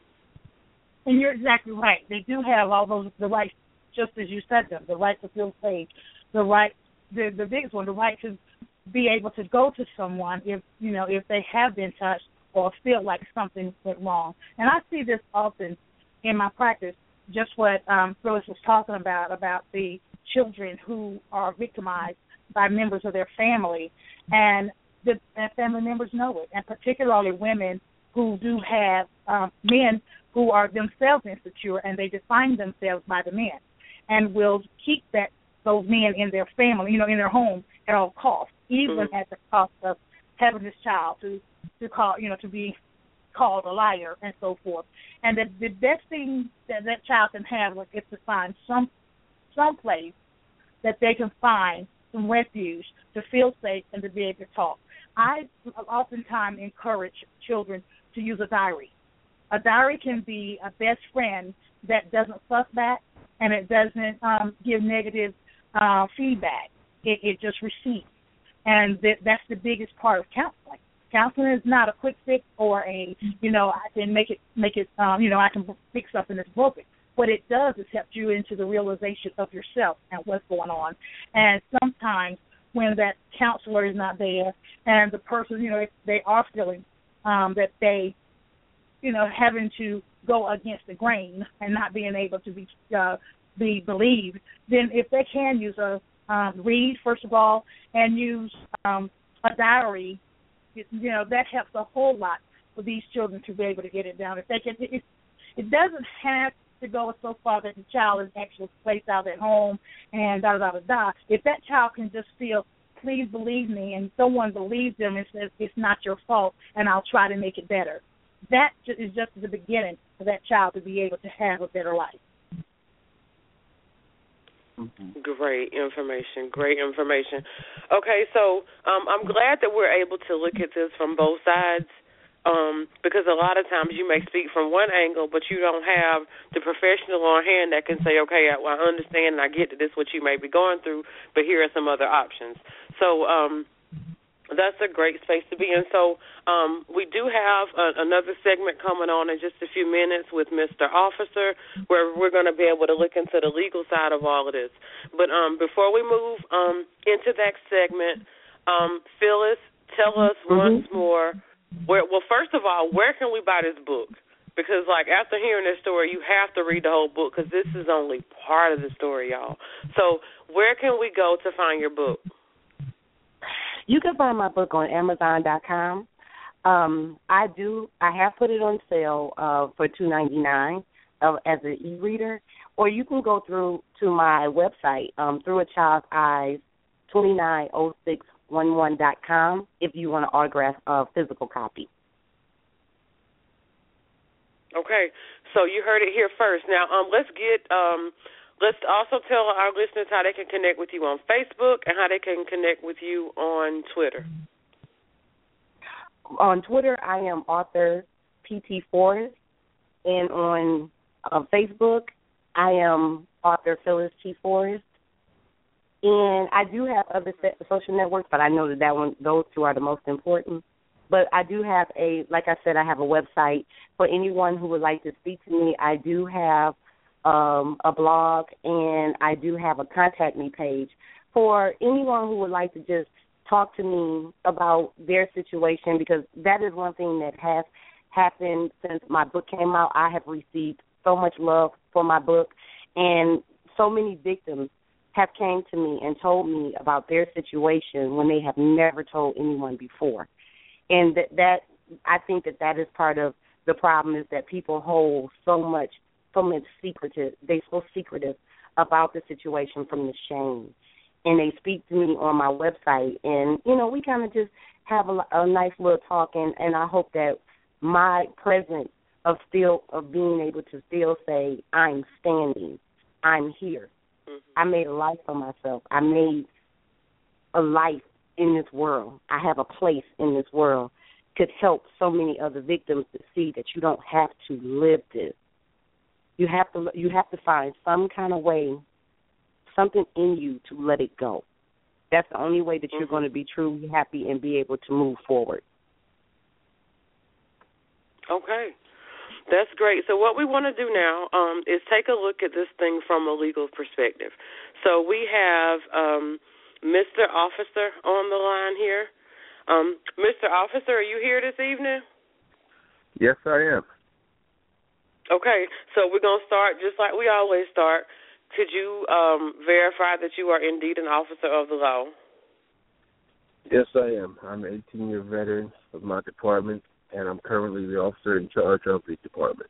And you're exactly right. They do have all those, the rights, just as you said them, the right to feel safe, the right, the, the biggest one, the right to be able to go to someone if, you know, if they have been touched or feel like something went wrong. And I see this often in my practice, just what um, Phyllis was talking about, about the children who are victimized by members of their family. And the and family members know it, and particularly women who do have um, men who are themselves insecure, and they define themselves by the men, and will keep that those men in their family, you know, in their home at all costs, even mm-hmm. at the cost of having this child to to call, you know, to be called a liar and so forth. And the, the best thing that that child can have like, is to find some some place that they can find some refuge to feel safe and to be able to talk. I oftentimes encourage children to use a diary. A diary can be a best friend that doesn't fuss back, and it doesn't um, give negative uh, feedback. It, it just receives. And that, that's the biggest part of counseling. Counseling is not a quick fix or a, you know, I can make it, make it, um, you know, I can fix something that's broken. What it does is help you into the realization of yourself and what's going on. And sometimes when that counselor is not there and the person, you know, if they are feeling um, that they, you know, having to go against the grain and not being able to be uh, be believed, then if they can use a um, read, first of all, and use um, a diary, it, you know, that helps a whole lot for these children to be able to get it down. If they can, it, it doesn't have to go so far that the child is actually placed out at home and da da da da. If that child can just feel, please believe me, and someone believes them and says it's not your fault, and I'll try to make it better. That is just the beginning for that child to be able to have a better life. Great information, great information. Okay, so um, I'm glad that we're able to look at this from both sides. Um, because a lot of times you may speak from one angle, but you don't have the professional on hand that can say, okay, I, well, I understand and I get that this is what you may be going through, but here are some other options. So um, that's a great space to be in. So um, we do have a, another segment coming on in just a few minutes with Mister Officer, where we're going to be able to look into the legal side of all of this. But um, before we move um, into that segment, um, Phyllis, tell us mm-hmm. once more, Where, well, first of all, where can we buy this book? Because, like, after hearing this story, you have to read the whole book because this is only part of the story, y'all. So where can we go to find your book? You can find my book on Amazon dot com. Um, I do. I have put it on sale uh, for two ninety-nine uh, as an e-reader, or you can go through to my website, um, Through a Child's Eyes, twenty-nine oh six one one dot com if you want to autograph a physical copy. Okay, so you heard it here first. Now, um, let's get um, let's also tell our listeners how they can connect with you on Facebook and how they can connect with you on Twitter. On Twitter, I am author P T Forrest, and on uh, Facebook, I am author Phyllis T. Forrest. And I do have other social networks, but I know that, that one, those two are the most important. But I do have a, like I said, I have a website for anyone who would like to speak to me. I do have um, a blog, and I do have a contact me page for anyone who would like to just talk to me about their situation, because that is one thing that has happened since my book came out. I have received so much love for my book, and so many victims have came to me and told me about their situation when they have never told anyone before. And that, that I think that that is part of the problem, is that people hold so much, so much secretive. They're so secretive about the situation from the shame. And they speak to me on my website, and, you know, we kind of just have a, a nice little talk, and, and I hope that my presence of still, of being able to still say, I'm standing, I'm here. Mm-hmm. I made a life for myself. I made a life in this world. I have a place in this world, could help so many other victims to see that you don't have to live this. You have to, you have to find some kind of way, something in you to let it go. That's the only way that mm-hmm. you're going to be truly happy and be able to move forward. Okay. That's great. So what we want to do now um, is take a look at this thing from a legal perspective. So we have um, Mister Officer on the line here. Um, Mister Officer, are you here this evening? Yes, I am. Okay. So we're going to start just like we always start. Could you um, verify that you are indeed an officer of the law? Yes, I am. I'm an eighteen-year veteran of my department, and I'm currently the officer in charge of the department.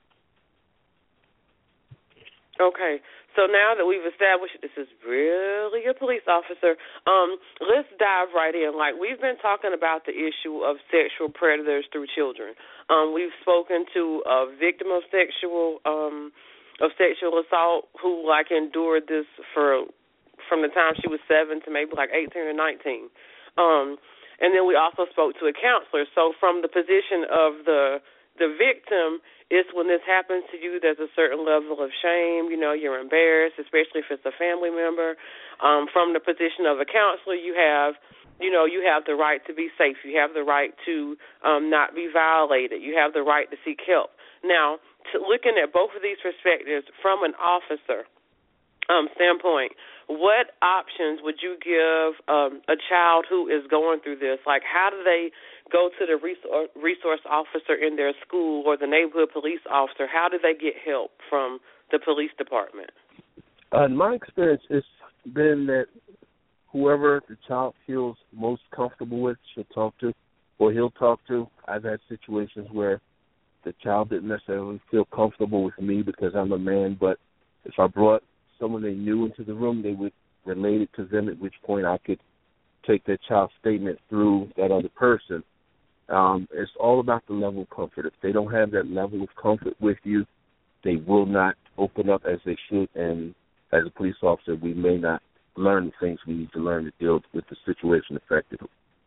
Okay. So now that we've established this is really a police officer, um, let's dive right in. Like, we've been talking about the issue of sexual predators through children. Um, we've spoken to a victim of sexual um of sexual assault who, like, endured this for from the time she was seven to maybe, like, eighteen or nineteen. Um, and then we also spoke to a counselor. So from the position of the the victim, it's when this happens to you, there's a certain level of shame. You know, you're embarrassed, especially if it's a family member. Um, from the position of a counselor, you have, you know, you have the right to be safe. You have the right to um, not be violated. You have the right to seek help. Now, to looking at both of these perspectives from an officer um, standpoint, what options would you give um, a child who is going through this? Like, how do they go to the resource, resource officer in their school or the neighborhood police officer? How do they get help from the police department? Uh, in my experience, it's been that whoever the child feels most comfortable with should talk to, or he'll talk to. I've had situations where the child didn't necessarily feel comfortable with me because I'm a man, but if I brought someone they knew into the room, they would relate it to them, at which point I could take that child's statement through that other person. Um, it's all about the level of comfort. If they don't have that level of comfort with you, they will not open up as they should, and as a police officer, we may not learn the things we need to learn to deal with the situation effectively.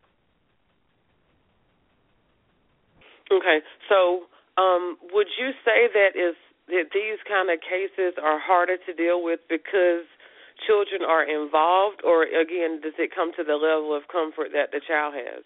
Okay, so Um, would you say that is that these kind of cases are harder to deal with because children are involved, or, again, does it come to the level of comfort that the child has?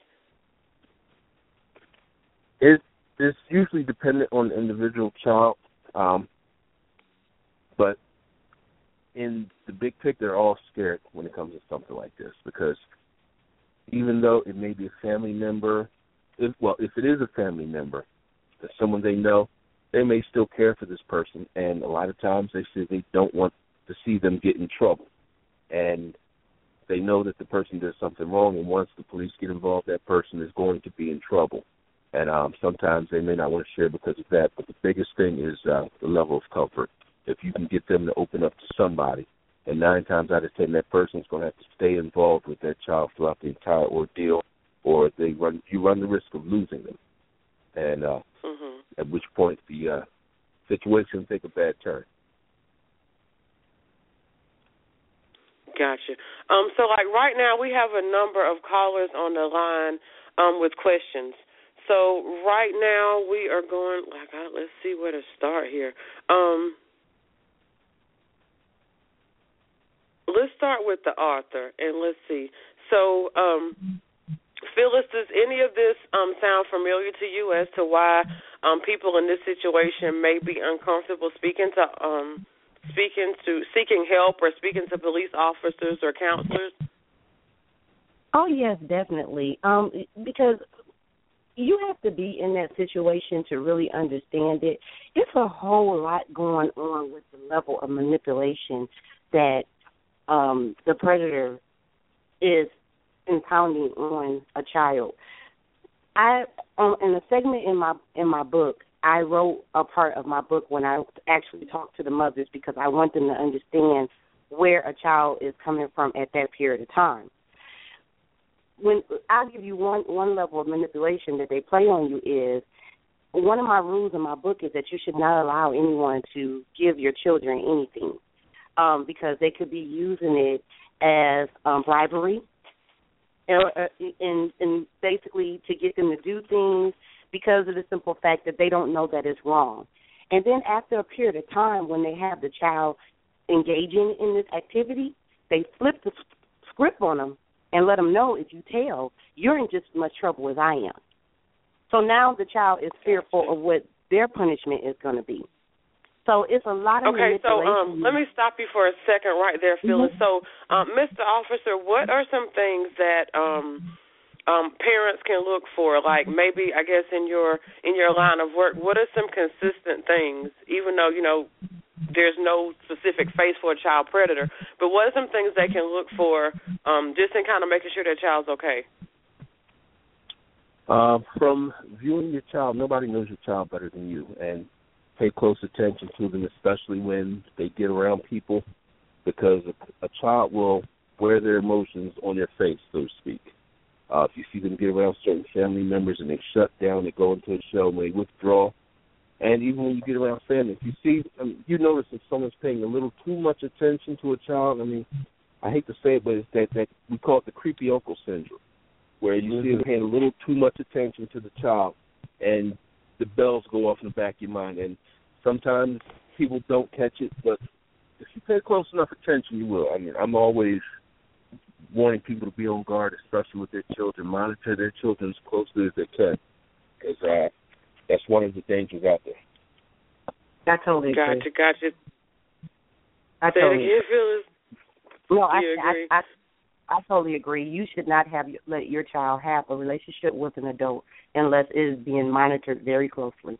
It, it's usually dependent on the individual child, um, but in the big picture, they're all scared when it comes to something like this, because even though it may be a family member, if, well, if it is a family member, someone they know, they may still care for this person, and a lot of times they say they don't want to see them get in trouble, and they know that the person did something wrong, and once the police get involved, that person is going to be in trouble, and um, sometimes they may not want to share because of that, but the biggest thing is uh, the level of comfort. If you can get them to open up to somebody, and nine times out of ten, that person is going to have to stay involved with that child throughout the entire ordeal, or they run you run the risk of losing them. And uh, mm-hmm. at which point the uh, situation take a bad turn. Gotcha. Um, so, like, right now we have a number of callers on the line um, with questions. So right now we are going, like, let's see where to start here. Um, let's start with the author, and let's see. So um, Phyllis, does any of this um, sound familiar to you as to why um, people in this situation may be uncomfortable speaking to um, speaking to seeking help or speaking to police officers or counselors? Oh yes, definitely. Um, because you have to be in that situation to really understand it. It's a whole lot going on with the level of manipulation that um, the predator is impounding on a child. I um, in a segment in my in my book, I wrote a part of my book when I actually talked to the mothers because I want them to understand where a child is coming from at that period of time. When I'll give you one one level of manipulation that they play on you is one of my rules in my book is that you should not allow anyone to give your children anything um, because they could be using it as um, bribery and, and, and basically to get them to do things because of the simple fact that they don't know that it's wrong. And then after a period of time when they have the child engaging in this activity, they flip the script on them and let them know if you tell, you're in just as much trouble as I am. So now the child is fearful of what their punishment is going to be. So it's a lot of okay, so manipulation. um, let me stop you for a second right there, Phyllis. Mm-hmm. So, um, Mister Officer, what are some things that um, um, parents can look for? Like maybe, I guess, in your in your line of work, what are some consistent things, even though, you know, there's no specific face for a child predator, but what are some things they can look for um, just in kind of making sure their child's okay? Uh, from viewing your child, nobody knows your child better than you, and pay close attention to them, especially when they get around people, because a, a child will wear their emotions on their face, so to speak. Uh, if you see them get around certain family members and they shut down, they go into a shell, and they withdraw. And even when you get around family, if you see, I mean, you notice if someone's paying a little too much attention to a child, I mean, I hate to say it, but it's that, that we call it the creepy uncle syndrome, where you mm-hmm. see them paying a little too much attention to the child, and the bells go off in the back of your mind. And sometimes people don't catch it, but if you pay close enough attention, you will. I mean, I'm always wanting people to be on guard, especially with their children, monitor their children as closely as they can, because uh, that's one of the dangers out there. I totally agree. Gotcha, gotcha. I Say totally it again, Phyllis. No, I, agree? I, I, I totally agree. You should not have let your child have a relationship with an adult unless it is being monitored very closely.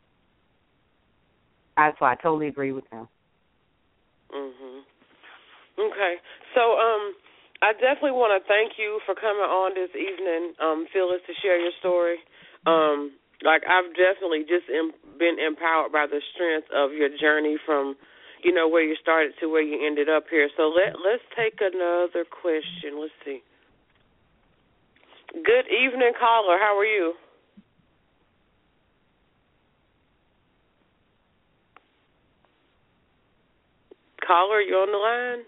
I, so I totally agree with them. Mhm. Okay. So, um, I definitely want to thank you for coming on this evening, um, Phyllis, to share your story. Um, like I've definitely just em- been empowered by the strength of your journey from, you know, where you started to where you ended up here. So let let's take another question. Let's see. Good evening, caller. How are you? Caller, you on the line?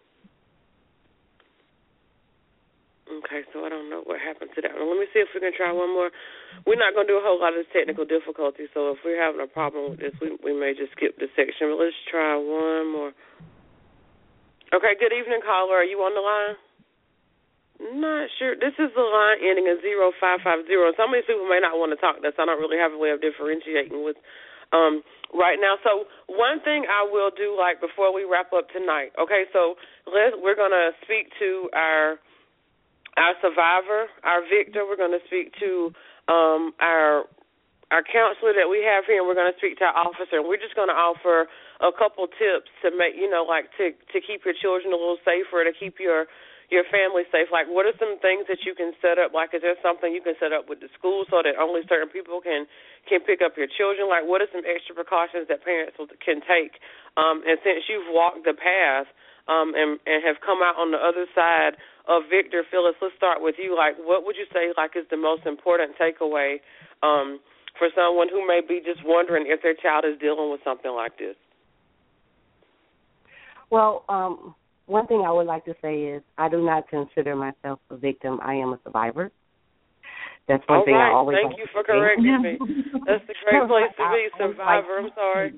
Okay, so I don't know what happened to that one. Let me see if we can try one more. We're not going to do a whole lot of technical difficulty, so if we're having a problem with this, we, we may just skip this section. But let's try one more. Okay, good evening, caller. Are you on the line? Not sure. This is the line ending in zero five five zero. Some of these people may not want to talk to us. I don't really have a way of differentiating with um, right now. So one thing I will do, like, before we wrap up tonight, okay, so let's, we're going to speak to our our survivor, our victor. We're going to speak to um, our our counselor that we have here, and we're going to speak to our officer. And we're just going to offer a couple tips to make, you know, like to to keep your children a little safer, to keep your your family safe. Like, what are some things that you can set up? Like, is there something you can set up with the school so that only certain people can can pick up your children? Like, what are some extra precautions that parents can take? Um, and since you've walked the path um, and, and have come out on the other side of Victor, Phyllis, let's start with you. Like, what would you say, like, is the most important takeaway um, for someone who may be just wondering if their child is dealing with something like this? Well, um, one thing I would like to say is I do not consider myself a victim. I am a survivor. That's one All thing right. I always Thank like you to for say. correcting me. That's a great place to be, survivor. I'm sorry.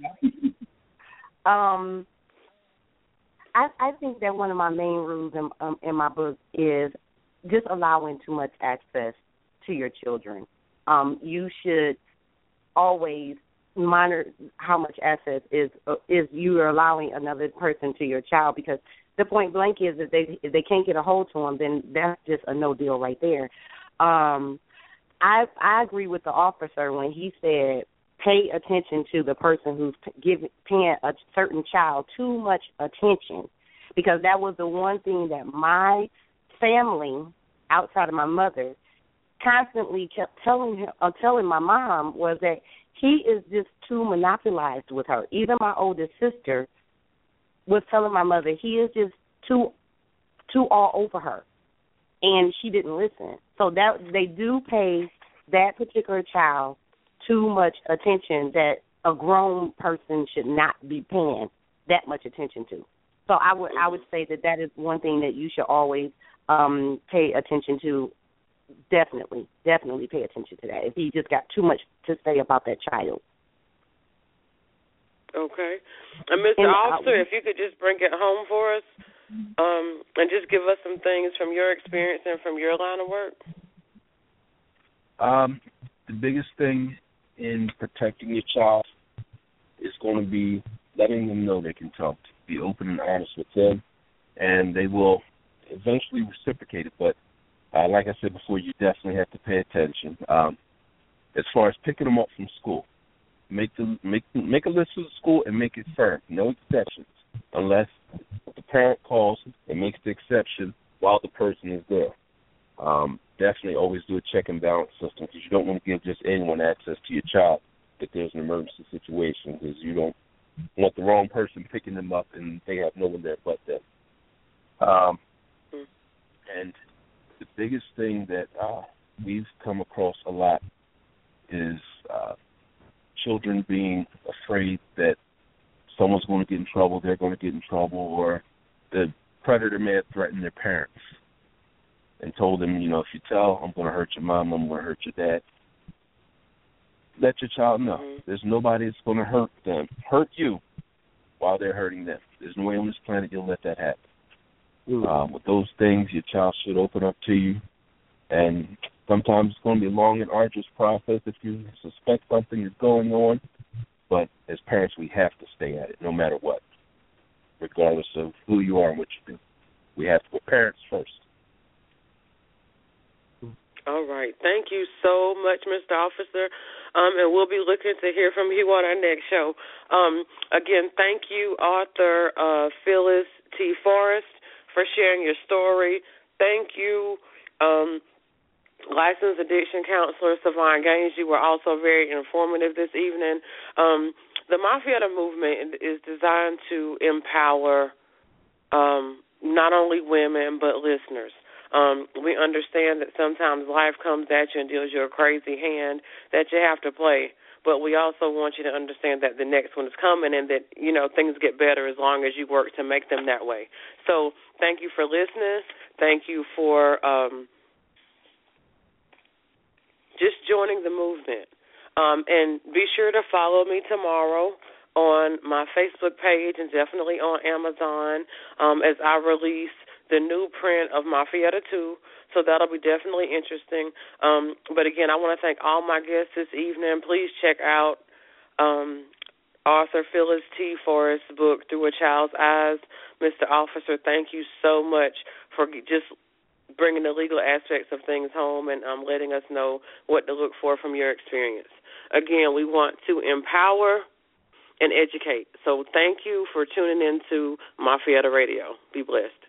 Um, I, I think that one of my main rules in, um, in my book is just allowing too much access to your children. Um, you should always monitor how much assets is uh, is you are allowing another person to your child, because the point blank is if they if they can't get a hold to them, then that's just a no deal right there. Um, I I agree with the officer when he said pay attention to the person who's giving paying a certain child too much attention, because that was the one thing that my family, outside of my mother, constantly kept telling him, uh, telling my mom was that he is just too monopolized with her. Even my oldest sister was telling my mother he is just too too all over her, and she didn't listen. So that they do pay that particular child too much attention that a grown person should not be paying that much attention to. So I would I would say that that is one thing that you should always um, pay attention to. Definitely, definitely pay attention to that. If he just got too much to say about that child. Okay. And Mister And, Officer, uh, if you could just bring it home for us um, and just give us some things from your experience and from your line of work. Um, the biggest thing in protecting your child is going to be letting them know they can talk, be open and honest with them, and they will eventually reciprocate it. But uh, like I said before, you definitely have to pay attention. Um, as far as picking them up from school, make the make make a list of the school and make it firm. No exceptions, unless the parent calls and makes the exception while the person is there. Um, definitely always do a check and balance system, because you don't want to give just anyone access to your child if there's an emergency situation, because you don't want the wrong person picking them up and they have no one there but them. Um, and the biggest thing that uh, we've come across a lot is uh, children being afraid that someone's going to get in trouble, they're going to get in trouble, or the predator may have threatened their parents and told them, you know, if you tell, I'm going to hurt your mom, I'm going to hurt your dad. Let your child know. Mm-hmm. There's nobody that's going to hurt them, hurt you while they're hurting them. There's no way on this planet you'll let that happen. Mm-hmm. Um, with those things, your child should open up to you. And sometimes it's going to be a long and arduous process if you suspect something is going on. But as parents, we have to stay at it no matter what, regardless of who you are and what you do. We have to put parents first. All right. Thank you so much, Mister Officer. Um, and we'll be looking to hear from you on our next show. Um, again, thank you, author uh, Phyllis T. Forrest, for sharing your story. Thank you, um, licensed addiction counselor Savon Gaines. You were also very informative this evening. Um, the Mafietta movement is designed to empower um, not only women but listeners. Um, we understand that sometimes life comes at you and deals you a crazy hand that you have to play, but we also want you to understand that the next one is coming and that, you know, things get better as long as you work to make them that way. So thank you for listening. Thank you for um, just joining the movement. Um, and be sure to follow me tomorrow on my Facebook page and definitely on Amazon um, as I release the new print of Mafietta two, so that'll be definitely interesting. Um, but, again, I want to thank all my guests this evening. Please check out um, author Phyllis T. Forrest's book, Through a Child's Eyes. Mister Officer, thank you so much for just bringing the legal aspects of things home and um, letting us know what to look for from your experience. Again, we want to empower and educate. So thank you for tuning in to Mafietta Radio. Be blessed.